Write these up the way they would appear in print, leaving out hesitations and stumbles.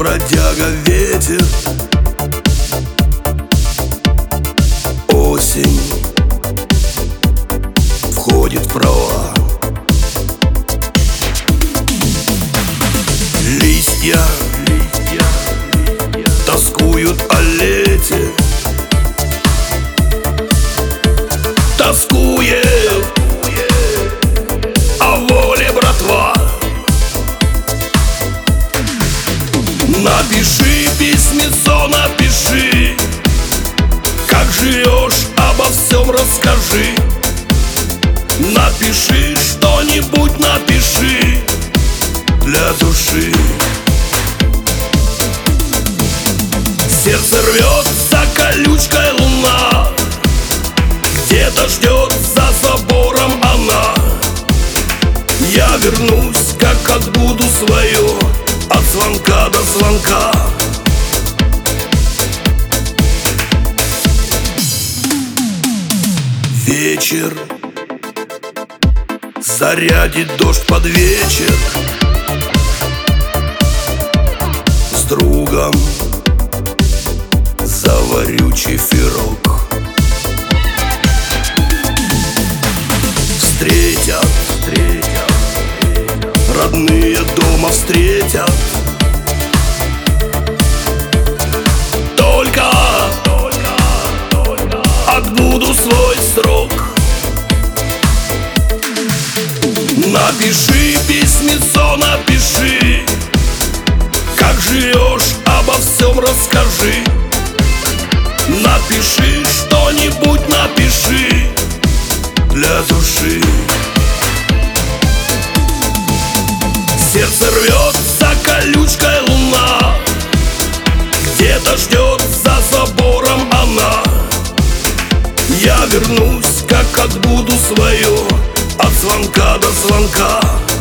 бродяга ветер. Осень входит в права. Листья тоскуют о лете. Тоскует о воле братва. Напиши письмецо, напиши, как живешь, обо всем расскажи. Напиши что-нибудь, напиши для души. Сердце рвется колючкой луна, где-то ждет за забором она. Я вернусь, как отбуду свое, от звонка до звонка. Вечер зарядит дождь под вечер. С другом заварю чефирок. Встретят родные дома, встретят. Только отбуду свой срок. Напиши письмецо, напиши, как живешь, обо всем расскажи. Напиши что-нибудь, напиши для души. Сердце рвется колючкой луна, где-то ждет за забором она. Я вернусь, как отбуду свое, от звонка до звонка.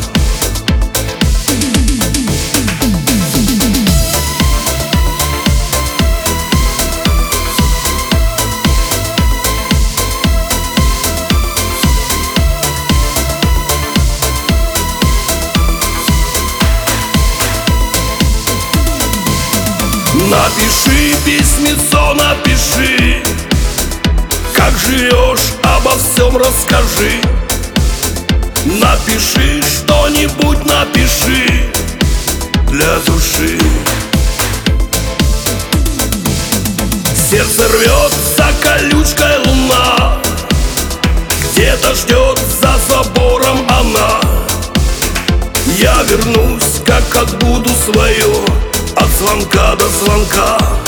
Напиши письмецо, напиши, как живешь, обо всем расскажи. Напиши что-нибудь, напиши для души. Сердце рвется колючкой луна, где-то ждет за забором она. Я вернусь, как отбуду свое, от звонка до звонка.